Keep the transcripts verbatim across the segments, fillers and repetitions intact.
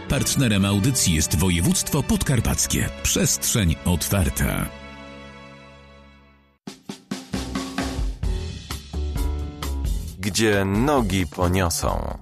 Partnerem audycji jest województwo podkarpackie. Przestrzeń otwarta. Gdzie nogi poniosą.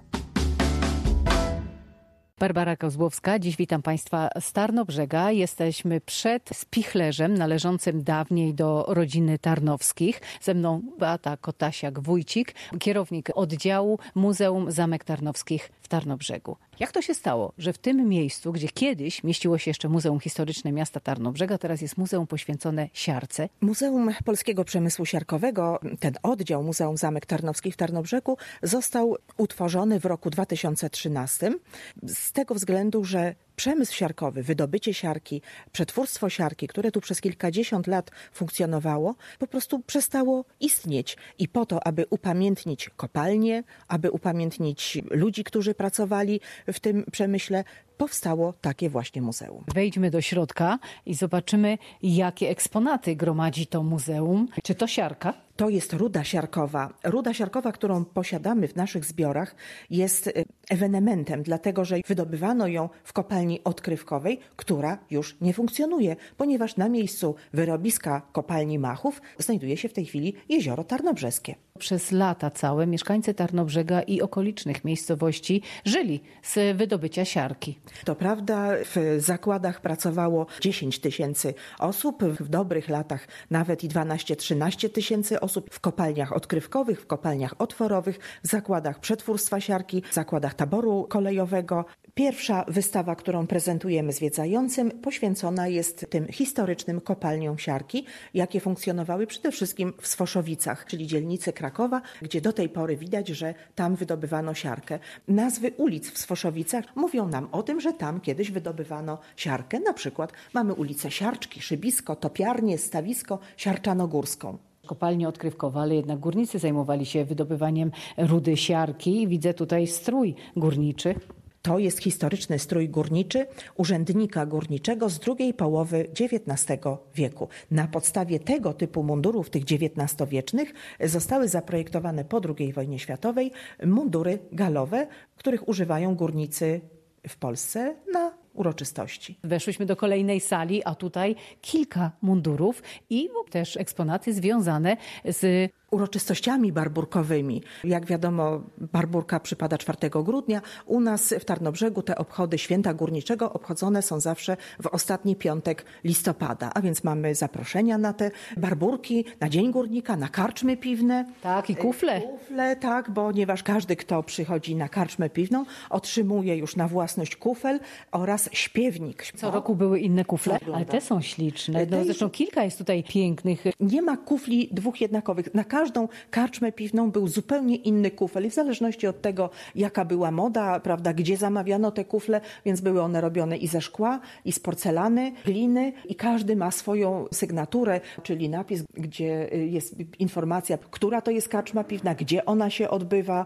Barbara Kozłowska, dziś witam Państwa z Tarnobrzega. Jesteśmy przed spichlerzem należącym dawniej do rodziny Tarnowskich. Ze mną Beata Kotasiak-Wójcik, kierownik oddziału Muzeum Zamek Tarnowskich w Tarnobrzegu. Jak to się stało, że w tym miejscu, gdzie kiedyś mieściło się jeszcze Muzeum Historyczne Miasta Tarnobrzega, teraz jest muzeum poświęcone siarce? Muzeum Polskiego Przemysłu Siarkowego, ten oddział Muzeum Zamek Tarnowskich w Tarnobrzegu został utworzony w roku dwa tysiące trzynastym z tego względu, że przemysł siarkowy, wydobycie siarki, przetwórstwo siarki, które tu przez kilkadziesiąt lat funkcjonowało, po prostu przestało istnieć. I po to, aby upamiętnić kopalnie, aby upamiętnić ludzi, którzy pracowali w tym przemyśle, powstało takie właśnie muzeum. Wejdźmy do środka i zobaczymy, jakie eksponaty gromadzi to muzeum. Czy to siarka? To jest ruda siarkowa. Ruda siarkowa, którą posiadamy w naszych zbiorach, jest ewenementem, dlatego że wydobywano ją w kopalni odkrywkowej, która już nie funkcjonuje, ponieważ na miejscu wyrobiska kopalni Machów znajduje się w tej chwili jezioro Tarnobrzeskie. Przez lata całe mieszkańcy Tarnobrzega i okolicznych miejscowości żyli z wydobycia siarki. To prawda, w zakładach pracowało dziesięć tysięcy osób, w dobrych latach nawet i dwanaście trzynaście tysięcy osób w kopalniach odkrywkowych, w kopalniach otworowych, w zakładach przetwórstwa siarki, w zakładach taboru kolejowego. Pierwsza wystawa, którą prezentujemy zwiedzającym, poświęcona jest tym historycznym kopalniom siarki, jakie funkcjonowały przede wszystkim w Swoszowicach, czyli dzielnicy Krakowa, gdzie do tej pory widać, że tam wydobywano siarkę. Nazwy ulic w Swoszowicach mówią nam o tym, że tam kiedyś wydobywano siarkę. Na przykład mamy ulicę Siarczki, Szybisko, Topiarnię, Stawisko, Siarczanogórską. Kopalnie odkrywkowe, ale jednak górnicy zajmowali się wydobywaniem rudy siarki. Widzę tutaj strój górniczy. To jest historyczny strój górniczy urzędnika górniczego z drugiej połowy dziewiętnastego wieku. Na podstawie tego typu mundurów, tych dziewiętnastowiecznych, zostały zaprojektowane po drugiej wojnie światowej mundury galowe, których używają górnicy w Polsce na uroczystości. Weszłyśmy do kolejnej sali, a tutaj kilka mundurów i też eksponaty związane z uroczystościami barburkowymi. Jak wiadomo, barburka przypada czwartego grudnia. U nas w Tarnobrzegu te obchody Święta Górniczego obchodzone są zawsze w ostatni piątek listopada. A więc mamy zaproszenia na te barburki, na Dzień Górnika, na karczmy piwne. Tak, i kufle. Kufle, tak, ponieważ każdy, kto przychodzi na karczmę piwną, otrzymuje już na własność kufel oraz śpiewnik. Co roku były inne kufle, ale te są śliczne. No, zresztą kilka jest tutaj pięknych. Nie ma kufli dwóch jednakowych. Na każdą karczmę piwną był zupełnie inny kufel i w zależności od tego, jaka była moda, prawda, gdzie zamawiano te kufle, więc były one robione i ze szkła, i z porcelany, gliny i każdy ma swoją sygnaturę, czyli napis, gdzie jest informacja, która to jest karczma piwna, gdzie ona się odbywa.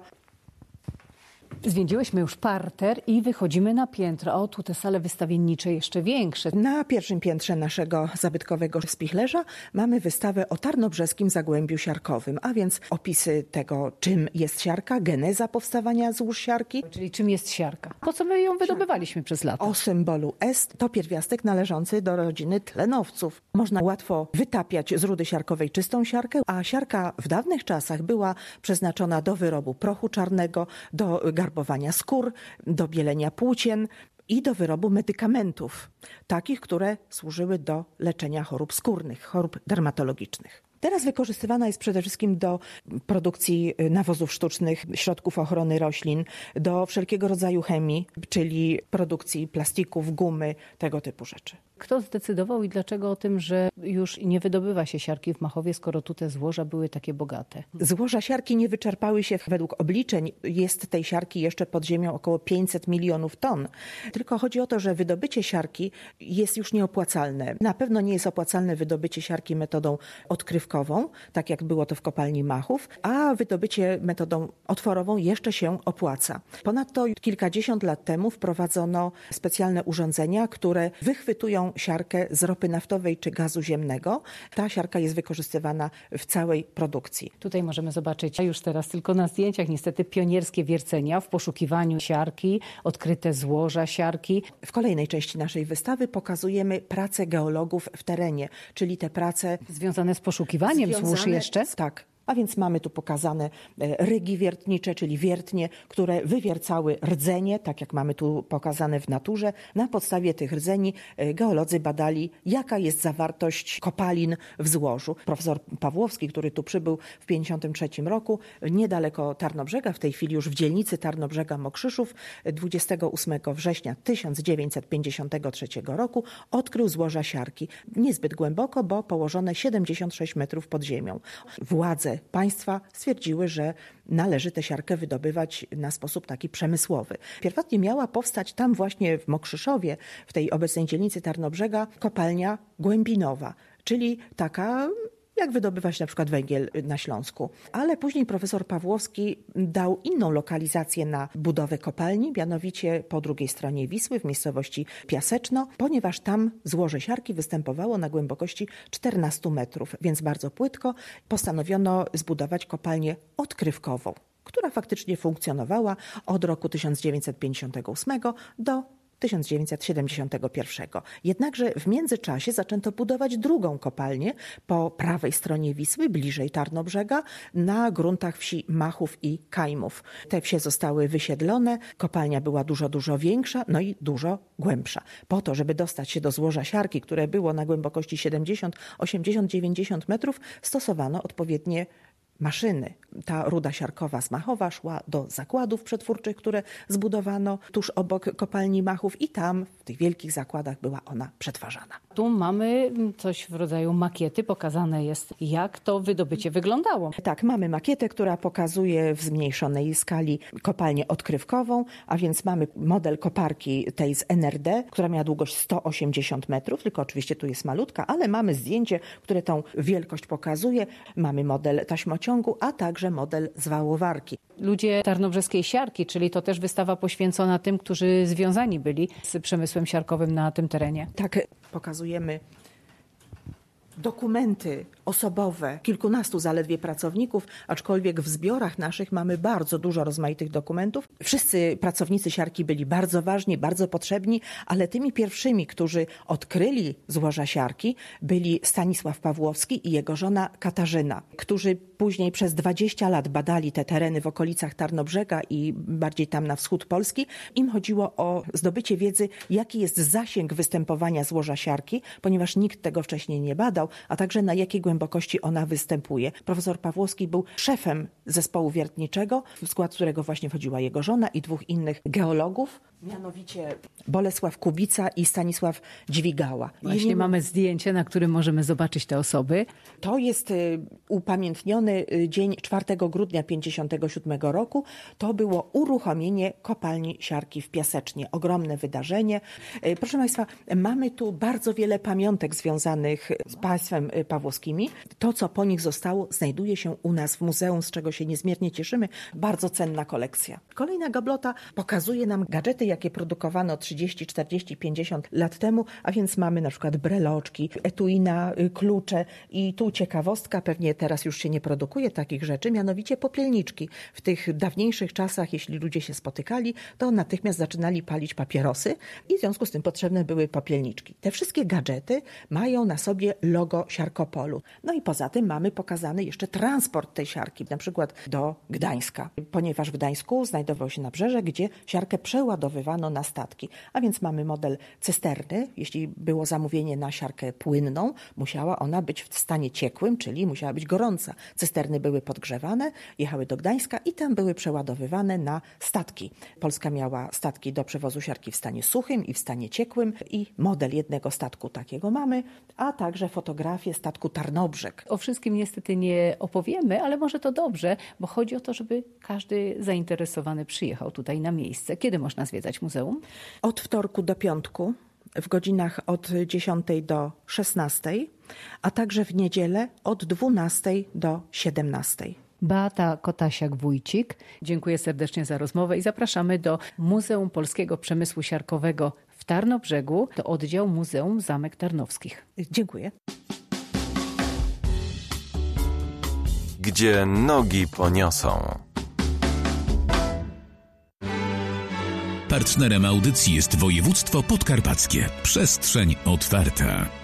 Zwiedziłyśmy już parter i wychodzimy na piętro. O, tu te sale wystawiennicze jeszcze większe. Na pierwszym piętrze naszego zabytkowego spichlerza mamy wystawę o tarnobrzeskim zagłębiu siarkowym, a więc opisy tego, czym jest siarka, geneza powstawania złóż siarki. Czyli czym jest siarka? Po co my ją wydobywaliśmy przez lata? O symbolu est. To pierwiastek należący do rodziny tlenowców. Można łatwo wytapiać z rudy siarkowej czystą siarkę, a siarka w dawnych czasach była przeznaczona do wyrobu prochu czarnego, do garbu garbowania skór, do bielenia płócien i do wyrobu medykamentów, takich, które służyły do leczenia chorób skórnych, chorób dermatologicznych. Teraz wykorzystywana jest przede wszystkim do produkcji nawozów sztucznych, środków ochrony roślin, do wszelkiego rodzaju chemii, czyli produkcji plastików, gumy, tego typu rzeczy. Kto zdecydował i dlaczego o tym, że już nie wydobywa się siarki w Machowie, skoro tu te złoża były takie bogate? Złoża siarki nie wyczerpały się. Według obliczeń jest tej siarki jeszcze pod ziemią około pięćset milionów ton. Tylko chodzi o to, że wydobycie siarki jest już nieopłacalne. Na pewno nie jest opłacalne wydobycie siarki metodą odkrywkową, odkrywkową, tak jak było to w kopalni Machów, a wydobycie metodą otworową jeszcze się opłaca. Ponadto kilkadziesiąt lat temu wprowadzono specjalne urządzenia, które wychwytują siarkę z ropy naftowej czy gazu ziemnego. Ta siarka jest wykorzystywana w całej produkcji. Tutaj możemy zobaczyć już teraz tylko na zdjęciach niestety pionierskie wiercenia w poszukiwaniu siarki, odkryte złoża siarki. W kolejnej części naszej wystawy pokazujemy pracę geologów w terenie, czyli te prace Związane z poszukiwaniem związane, złóż jeszcze? Tak. A więc mamy tu pokazane rygi wiertnicze, czyli wiertnie, które wywiercały rdzenie, tak jak mamy tu pokazane w naturze. Na podstawie tych rdzeni geolodzy badali, jaka jest zawartość kopalin w złożu. Profesor Pawłowski, który tu przybył w tysiąc dziewięćset pięćdziesiątym trzecim roku, niedaleko Tarnobrzega, w tej chwili już w dzielnicy Tarnobrzega Mokrzyszów, dwudziestego ósmego września tysiąc dziewięćset pięćdziesiątego trzeciego roku odkrył złoża siarki. Niezbyt głęboko, bo położone siedemdziesiąt sześć metrów pod ziemią. Władze państwa stwierdziły, że należy tę siarkę wydobywać na sposób taki przemysłowy. Pierwotnie miała powstać tam właśnie w Mokrzyszowie, w tej obecnej dzielnicy Tarnobrzega, kopalnia głębinowa, czyli taka, jak wydobywać na przykład węgiel na Śląsku. Ale później profesor Pawłowski dał inną lokalizację na budowę kopalni, mianowicie po drugiej stronie Wisły, w miejscowości Piaseczno, ponieważ tam złoże siarki występowało na głębokości czternastu metrów, więc bardzo płytko. Postanowiono zbudować kopalnię odkrywkową, która faktycznie funkcjonowała od roku tysiąc dziewięćset pięćdziesiątego ósmego do tysiąc dziewięćset siedemdziesiątego pierwszego. Jednakże w międzyczasie zaczęto budować drugą kopalnię po prawej stronie Wisły, bliżej Tarnobrzega, na gruntach wsi Machów i Kajmów. Te wsie zostały wysiedlone, kopalnia była dużo, dużo większa, no i dużo głębsza. Po to, żeby dostać się do złoża siarki, które było na głębokości siedemdziesiąt, osiemdziesiąt, dziewięćdziesiąt metrów, stosowano odpowiednie maszyny. Ta ruda siarkowa z Machowa szła do zakładów przetwórczych, które zbudowano tuż obok kopalni Machów i tam w tych wielkich zakładach była ona przetwarzana. Tu mamy coś w rodzaju makiety, pokazane jest, jak to wydobycie wyglądało. Tak, mamy makietę, która pokazuje w zmniejszonej skali kopalnię odkrywkową, a więc mamy model koparki tej z N R D, która miała długość sto osiemdziesiąt metrów, tylko oczywiście tu jest malutka, ale mamy zdjęcie, które tą wielkość pokazuje. Mamy model taśmociągu, a także model zwałowarki. Ludzie tarnobrzeskiej siarki, czyli to też wystawa poświęcona tym, którzy związani byli z przemysłem siarkowym na tym terenie. Tak, pokazujemy dokumenty osobowe kilkunastu zaledwie pracowników, aczkolwiek w zbiorach naszych mamy bardzo dużo rozmaitych dokumentów. Wszyscy pracownicy siarki byli bardzo ważni, bardzo potrzebni, ale tymi pierwszymi, którzy odkryli złoża siarki, byli Stanisław Pawłowski i jego żona Katarzyna, którzy później przez dwadzieścia lat badali te tereny w okolicach Tarnobrzega i bardziej tam na wschód Polski. Im chodziło o zdobycie wiedzy, jaki jest zasięg występowania złoża siarki, ponieważ nikt tego wcześniej nie badał, a także na jakiej głębokości ona występuje. Profesor Pawłowski był szefem zespołu wiertniczego, w skład którego właśnie wchodziła jego żona i dwóch innych geologów, mianowicie Bolesław Kubica i Stanisław Dźwigała. Właśnie I mamy zdjęcie, na którym możemy zobaczyć te osoby. To jest y, upamiętniony dzień czwartego grudnia pięćdziesiątego siódmego roku. To było uruchomienie kopalni siarki w Piasecznie. Ogromne wydarzenie. Y, proszę Państwa, mamy tu bardzo wiele pamiątek związanych z państwem pawłowskimi. To, co po nich zostało, znajduje się u nas w muzeum, z czego się niezmiernie cieszymy. Bardzo cenna kolekcja. Kolejna gablota pokazuje nam gadżety, jakie produkowano trzydzieści, czterdzieści, pięćdziesiąt lat temu, a więc mamy na przykład breloczki, etui na klucze i tu ciekawostka, pewnie teraz już się nie produkuje takich rzeczy, mianowicie popielniczki. W tych dawniejszych czasach, jeśli ludzie się spotykali, to natychmiast zaczynali palić papierosy i w związku z tym potrzebne były popielniczki. Te wszystkie gadżety mają na sobie logo Siarkopolu. No i poza tym mamy pokazany jeszcze transport tej siarki, na przykład do Gdańska, ponieważ w Gdańsku znajdował się nabrzeże, gdzie siarkę przeładowywano na statki. A więc mamy model cysterny. Jeśli było zamówienie na siarkę płynną, musiała ona być w stanie ciekłym, czyli musiała być gorąca. Cysterny były podgrzewane, jechały do Gdańska i tam były przeładowywane na statki. Polska miała statki do przewozu siarki w stanie suchym i w stanie ciekłym i model jednego statku takiego mamy, a także fotografię statku Tarnobrzeg. O wszystkim niestety nie opowiemy, ale może to dobrze, bo chodzi o to, żeby każdy zainteresowany przyjechał tutaj na miejsce. Kiedy można zwiedzać muzeum? Od wtorku do piątku, w godzinach od dziesiątej do szesnastej. a także w niedzielę od dwunastej do siedemnastej. Beata Kotasiak-Wójcik. Dziękuję serdecznie za rozmowę i zapraszamy do Muzeum Polskiego Przemysłu Siarkowego w Tarnobrzegu, to oddział Muzeum Zamek Tarnowskich. Dziękuję. Gdzie nogi poniosą. Partnerem audycji jest województwo podkarpackie. Przestrzeń otwarta.